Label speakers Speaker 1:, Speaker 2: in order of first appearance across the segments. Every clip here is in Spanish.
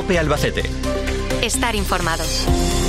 Speaker 1: COPE Albacete.
Speaker 2: Estar informados.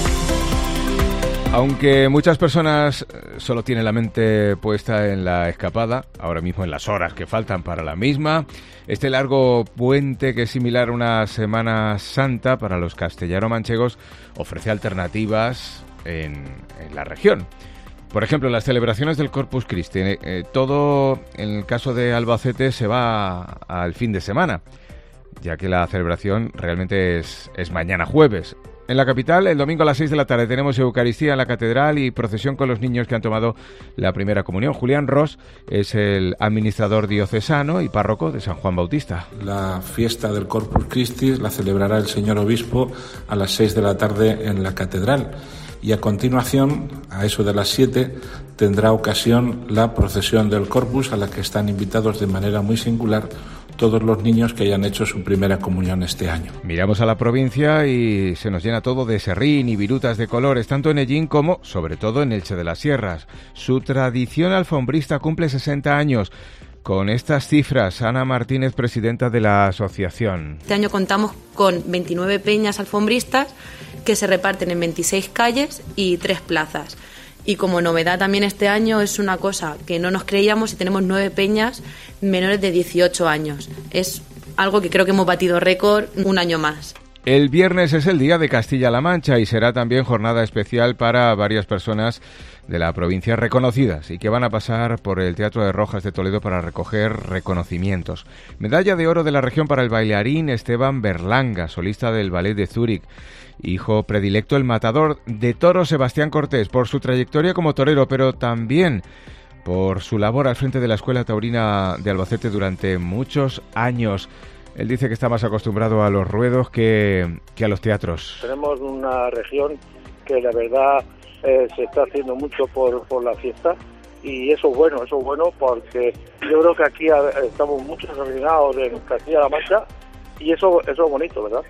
Speaker 3: Aunque muchas personas solo tienen la mente puesta en la escapada, ahora mismo en las horas que faltan para la misma, este largo puente, que es similar a una Semana Santa para los castellano-manchegos, ofrece alternativas en la región. Por ejemplo, las celebraciones del Corpus Christi, todo en el caso de Albacete se va al fin de semana, ya que la celebración realmente es mañana jueves. En la capital, el domingo a las 6 de la tarde tenemos Eucaristía en la Catedral y procesión con los niños que han tomado la primera comunión. Julián Ros es el administrador diocesano y párroco de San Juan Bautista.
Speaker 4: La fiesta del Corpus Christi la celebrará el señor obispo a las 6 de la tarde en la Catedral. Y a continuación, a eso de las 7, tendrá ocasión la procesión del Corpus, a la que están invitados de manera muy singular todos los niños que hayan hecho su primera comunión este año.
Speaker 3: Miramos a la provincia y se nos llena todo de serrín y virutas de colores, tanto en Ellín como, sobre todo, en Elche de las Sierras. Su tradición alfombrista cumple 60 años. Con estas cifras, Ana Martínez, presidenta de la asociación.
Speaker 5: Este año contamos con 29 peñas alfombristas que se reparten en 26 calles y 3 plazas. Y como novedad también este año es una cosa que no nos creíamos y tenemos 9 peñas menores de 18 años. Es algo que creo que hemos batido récord un año más.
Speaker 3: El viernes es el Día de Castilla-La Mancha y será también jornada especial para varias personas de la provincia reconocidas y que van a pasar por el Teatro de Rojas de Toledo para recoger reconocimientos. Medalla de oro de la región para el bailarín Esteban Berlanga, solista del Ballet de Zúrich. Hijo predilecto el matador de toros Sebastián Cortés, por su trayectoria como torero, pero también por su labor al frente de la Escuela Taurina de Albacete durante muchos años. Él dice que está más acostumbrado a los ruedos que a los teatros.
Speaker 6: Tenemos una región que la verdad se está haciendo mucho por la fiesta y eso es bueno porque yo creo que aquí estamos muchos reunidos en Castilla-La Mancha y eso es bonito, ¿verdad?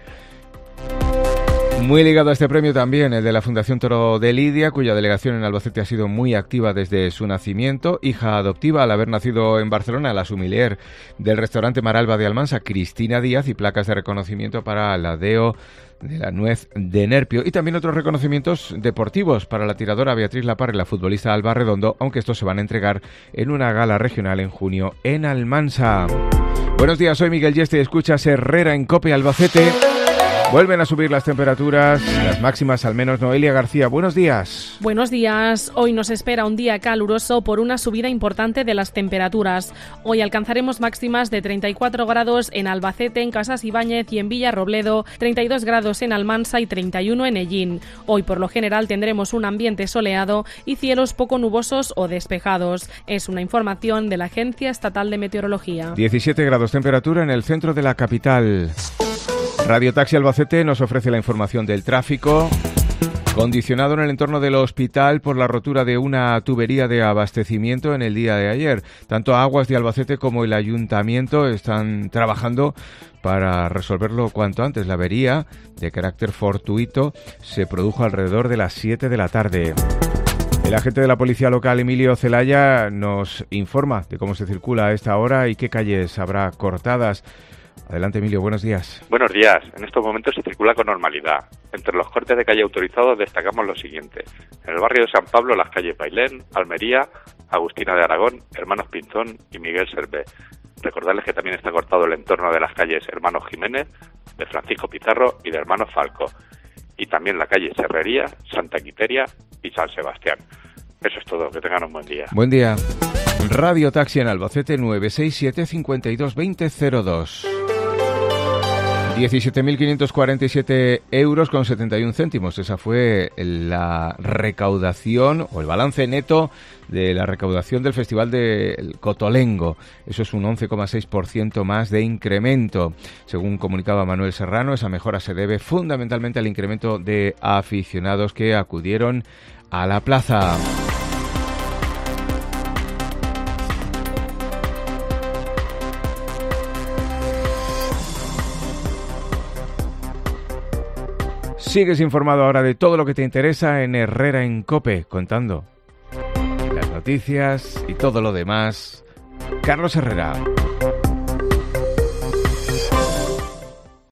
Speaker 3: Muy ligado a este premio también el de la Fundación Toro de Lidia, cuya delegación en Albacete ha sido muy activa desde su nacimiento. Hija adoptiva al haber nacido en Barcelona, la sommelier del restaurante Maralba de Almansa, Cristina Díaz, y placas de reconocimiento para la DEO de la Nuez de Nerpio. Y también otros reconocimientos deportivos para la tiradora Beatriz Laparra y la futbolista Alba Redondo, aunque estos se van a entregar en una gala regional en junio en Almansa. Buenos días, soy Miguel Yeste y escuchas Herrera en COPE Albacete. Vuelven a subir las temperaturas, las máximas al menos. Noelia García, buenos días.
Speaker 7: Buenos días. Hoy nos espera un día caluroso por una subida importante de las temperaturas. Hoy alcanzaremos máximas de 34 grados en Albacete, en Casas Ibáñez y en Villarrobledo, 32 grados en Almansa y 31 en Ellín. Hoy por lo general tendremos un ambiente soleado y cielos poco nubosos o despejados. Es una información de la Agencia Estatal de Meteorología.
Speaker 3: 17 grados temperatura en el centro de la capital. Radio Taxi Albacete nos ofrece la información del tráfico. Condicionado en el entorno del hospital por la rotura de una tubería de abastecimiento en el día de ayer. Tanto Aguas de Albacete como el Ayuntamiento están trabajando para resolverlo cuanto antes. La avería, de carácter fortuito, se produjo alrededor de las 7 de la tarde. El agente de la policía local, Emilio Zelaya, nos informa de cómo se circula a esta hora y qué calles habrá cortadas. Adelante, Emilio, buenos días.
Speaker 8: Buenos días. En estos momentos se circula con normalidad. Entre los cortes de calle autorizados destacamos lo siguiente. En el barrio de San Pablo, las calles Bailén, Almería, Agustina de Aragón, Hermanos Pinzón y Miguel Servé. Recordarles que también está cortado el entorno de las calles Hermanos Jiménez, de Francisco Pizarro y de Hermanos Falco. Y también la calle Serrería, Santa Quiteria y San Sebastián. Eso es todo. Que tengan un buen día.
Speaker 3: Buen día. Radio Taxi en Albacete 967 52 20 02. 17.547 euros con 71 céntimos. Esa fue la recaudación o el balance neto de la recaudación del Festival del Cotolengo. Eso es un 11,6% más de incremento. Según comunicaba Manuel Serrano, esa mejora se debe fundamentalmente al incremento de aficionados que acudieron a la plaza. Sigues informado ahora de todo lo que te interesa en Herrera en COPE, contando las noticias y todo lo demás. Carlos Herrera.